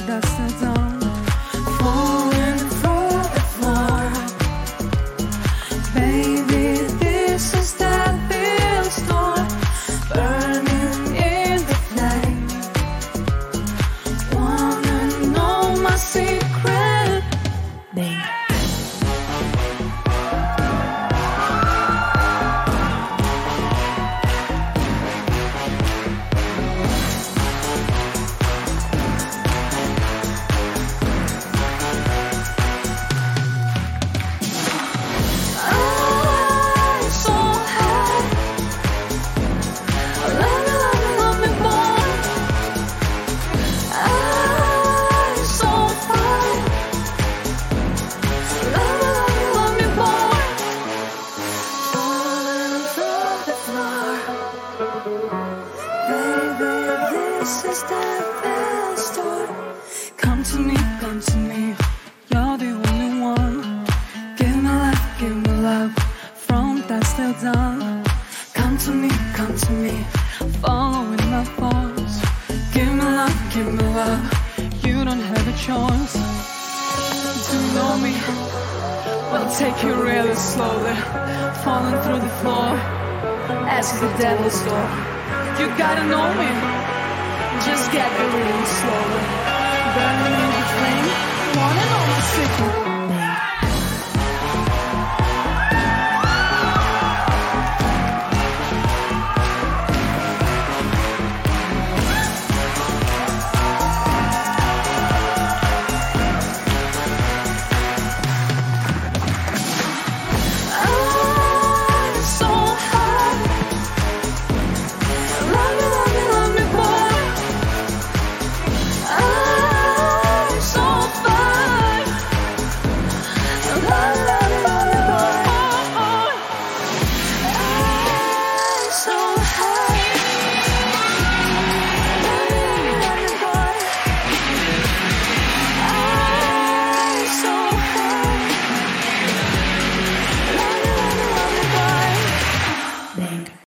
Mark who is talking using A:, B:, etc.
A: dusk till dawn, falling through the floor. Baby, this is devil's storm, burning in the flame. Wanna know my secret, babe? This is the best story. Come to me, you're the only one. Give me love, from dusk till dawn. Come to me, following my thoughts. Give me love, you don't have a choice. To know me, I'll take you really slowly, falling through the floor, as the devil's door. You gotta know me, just get me really slowly, burning in the flame. Wanna know my secret?